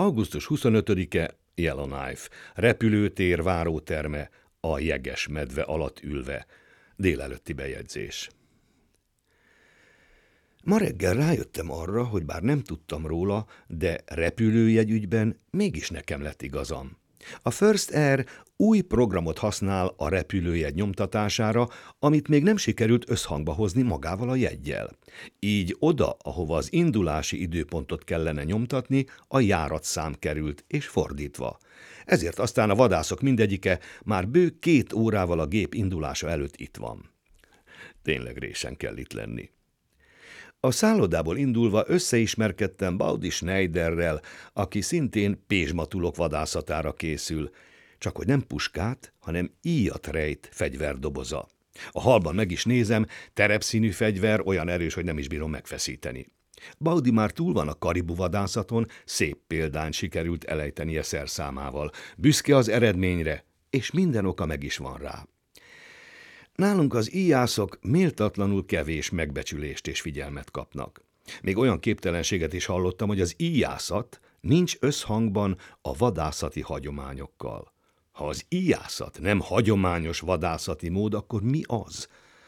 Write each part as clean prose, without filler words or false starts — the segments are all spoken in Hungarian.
Augusztus 25-e, Yellowknife, repülőtér váróterme, a jeges medve alatt ülve. Délelőtti bejegyzés. Ma reggel rájöttem arra, hogy bár nem tudtam róla, de repülőjegyügyben mégis nekem lett igazam. A First Air új programot használ a repülőjegy nyomtatására, amit még nem sikerült összhangba hozni magával a jeggyel. Így oda, ahova az indulási időpontot kellene nyomtatni, a járatszám került, és fordítva. Ezért aztán a vadászok mindegyike már bő 2 órával a gép indulása előtt itt van. Tényleg résen kell itt lenni. A szállodából indulva összeismerkedtem Baudi Schneiderrel, aki szintén pézsmatulok vadászatára készül, csak hogy nem puskát, hanem íjat rejt fegyverdoboza. A halban meg is nézem, terepszínű fegyver, olyan erős, hogy nem is bírom megfeszíteni. Baudi már túl van a karibu vadászaton, szép példányt sikerült elejtenie szerszámával. Büszke az eredményre, és minden oka meg is van rá. Nálunk az íjászok méltatlanul kevés megbecsülést és figyelmet kapnak. Még olyan képtelenséget is hallottam, hogy az íjászat nincs összhangban a vadászati hagyományokkal. Ha az íjászat nem hagyományos vadászati mód, akkor mi az?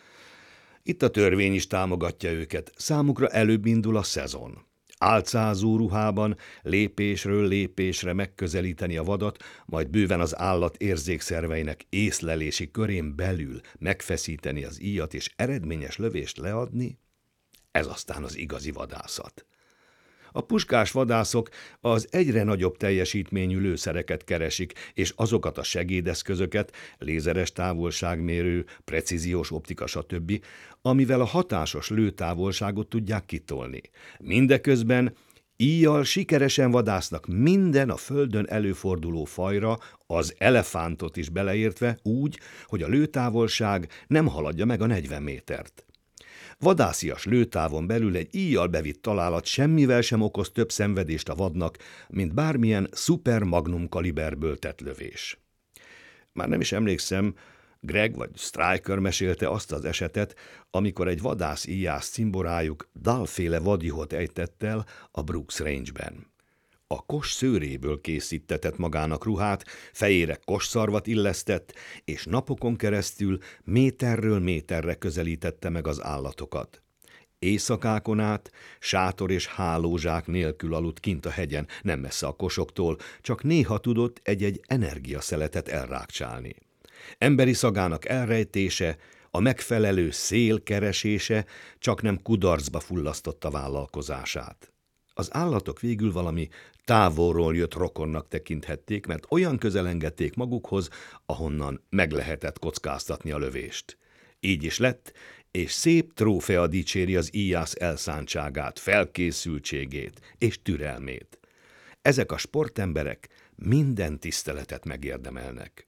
Itt a törvény is támogatja őket, számukra előbb indul a szezon. Álcázó ruhában lépésről lépésre megközelíteni a vadat, majd bőven az állat érzékszerveinek észlelési körén belül megfeszíteni az íjat és eredményes lövést leadni, ez aztán az igazi vadászat. A puskás vadászok az egyre nagyobb teljesítményű lőszereket keresik, és azokat a segédeszközöket, lézeres távolságmérő, precíziós optika, stb., amivel a hatásos lőtávolságot tudják kitolni. Mindeközben íjjal sikeresen vadásznak minden a földön előforduló fajra, az elefántot is beleértve úgy, hogy a lőtávolság nem haladja meg a 40 métert. Vadászias lőtávon belül egy íjjal bevitt találat semmivel sem okoz több szenvedést a vadnak, mint bármilyen szuper magnum kaliberből tett lövés. Már nem is emlékszem, Greg vagy Stryker mesélte azt az esetet, amikor egy vadász-íjász cimborájuk dalféle vadjuhot ejtett el a Brooks Range-ben. A kos szőréből készítetett magának ruhát, fejére kosszarvat illesztett, és napokon keresztül méterről méterre közelítette meg az állatokat. Éjszakákon át sátor és hálózsák nélkül aludt kint a hegyen, nem messze a kosoktól, csak néha tudott egy-egy energiaszeletet elrákcsálni. Emberi szagának elrejtése, a megfelelő szél keresése csak nem kudarcba fullasztotta vállalkozását. Az állatok végül valami távolról jött rokonnak tekinthették, mert olyan közel engedték magukhoz, ahonnan meg lehetett kockáztatni a lövést. Így is lett, és szép trófea dicséri az íjász elszántságát, felkészültségét és türelmét. Ezek a sportemberek minden tiszteletet megérdemelnek.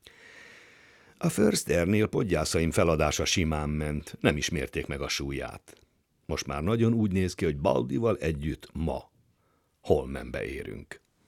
A First Airnél podgyászaim feladása simán ment, nem is mérték meg a súlyát. Most már nagyon úgy néz ki, hogy Baudival együtt ma Holmenbe érünk.